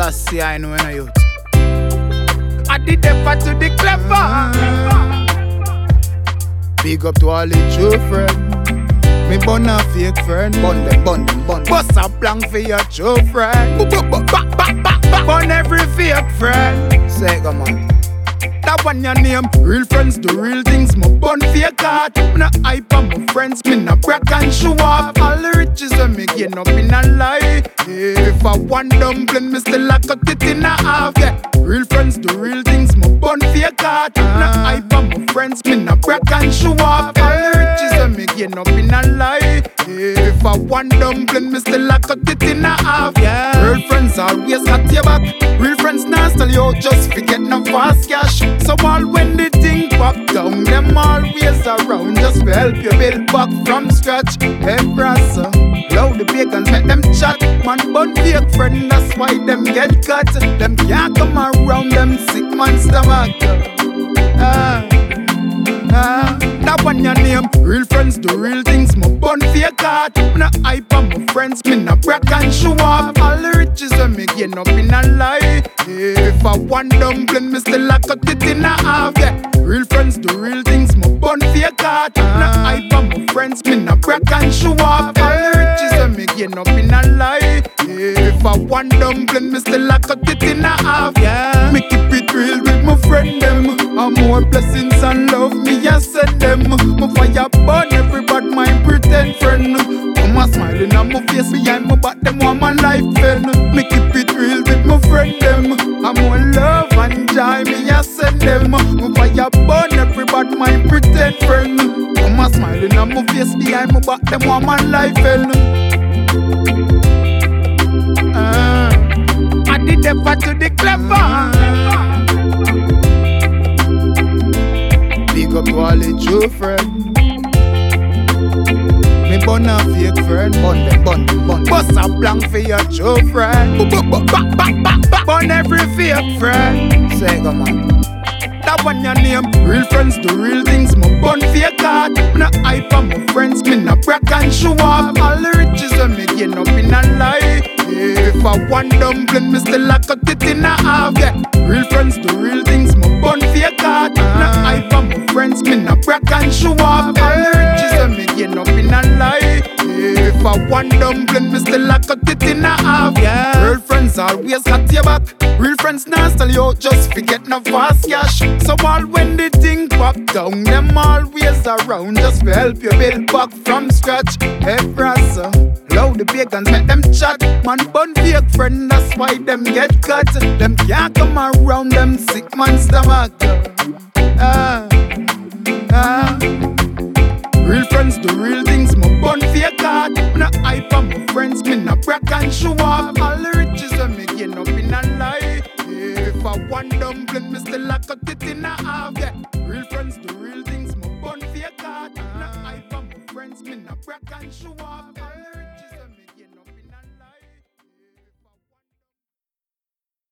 Selassie, I know when I youth. I did the fat to the clever. Big up to all the true friends. Me bun a fake friend. Bun them. Bust a plank for your true friend. Bun every fake friend. Say come on. That one your name. Real friends do real things. My bun fake heart. Me no hype on my friends. Me no brag and show off. All the riches when me gain up in a lie. If I want dumpling, me still a cut it in a half. Yeah. Real friends do real things. My bun fake heart. Me no hype on my friends. Me no brag and show off. All the riches when me gain up in a lie. If I want dumpling, me still a cut it in a half. Yeah. Real friends always got your back. Real friends now tell you just forget no fast cash. So all when the thing pop down, them always around just to help you build back from scratch. Hey brassa, love the bacons, make them chat. Man bun fake friend, that's why them get cut. Them can't come around them sick man stomach. That one your name. Real friends do real things. My bun fake heart. Me no hype on my friends. Me no brag and show off. All the riches when me gain up in a lie. If I want dumpling, me still a cut it in a half. Yeah. Real friends do real things. My bun fake heart. Me no hype on my friends. Me no brag and show off. All the riches when me gain up in a lie. If I want dumpling, me still a cut it in a half. Yeah. Me keep it real with my friend them. And more blessings and love me I send them. My fire burn everybody my pretend friend. I'm a smiling on my face behind my back. Them want my life end. Me keep it real with my friend them. I'm more love and joy me I send them. My fire burn everybody my pretend friend. I'm a smiling on my face behind my back. Them want my life end. I did the fat to the clever. Big up to all the true friends. Me bun a fake friend. Bun them. Bust a plank for your true friend. Bun every fake friend. Say come on. That one your name. Real friends do real things. My bun fake heart. Me no hype on my friends. Me no brag and show off. All the riches when me gain up in a lie. If I want dumpling, me still a cut it in a half. Yeah. Real friends do real things. My bun fake heart. Me no hype on my friends. Me no brag and show off. All the riches when me gain up in a lie. If I want dumpling, me still a cut it in a half. Yeah. Real friends always got your back. Real friends now tell you just forget no fast cash. So all when the thing pop down, them always around just to help you build back from scratch. Hey brassa, love the bacons, make them chat. Man bun fake friend, that's why them get cut. Them can't come around them sick man stomach. Real friends do real things. My bun fake heart. Me no hype on my friends. Me no brag and show off. All the riches when me gain up in a lie. If I want dumpling, me still a cut it in a half. Yeah. Real friends do real things. My bun fake heart. Me no hype on my friends. Me no brag and show off.